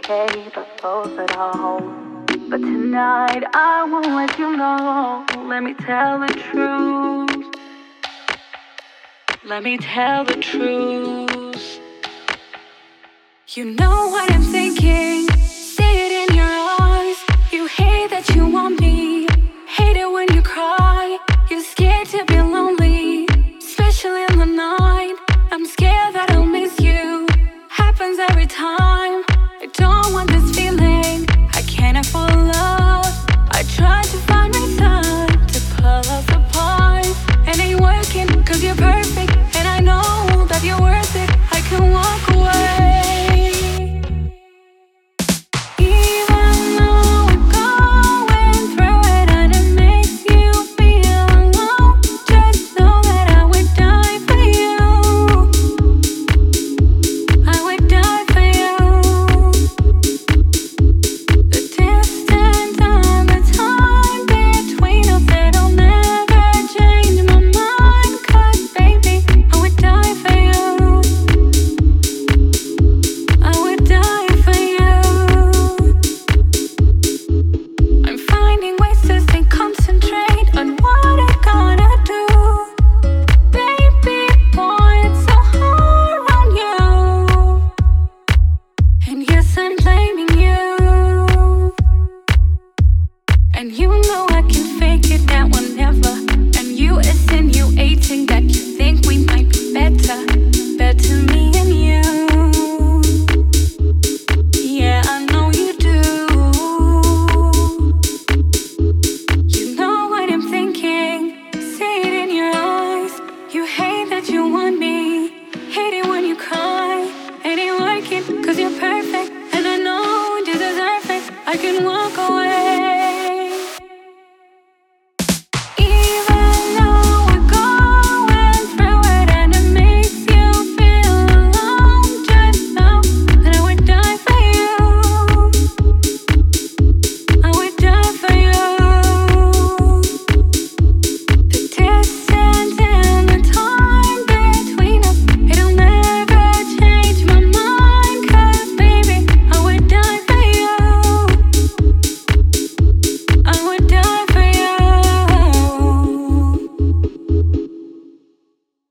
say the thoughts that I hold. But tonight I won't let you know. Let me tell the truth. Let me tell the truth. You know what I'm thinking. See it in your eyes. You hate that you want me. Hate it when you cry. You're scared to be lonely, especially in the night. I'm scared that I'll miss you. Happens every time. I don't want this feeling. I can't afford love. I try to find my time to pull us apart. And ain't working, cause you're perfect. And I know that you're worth it. I can walk away. And you know I can fake it, that one never. And you insinuating that you think we might be better.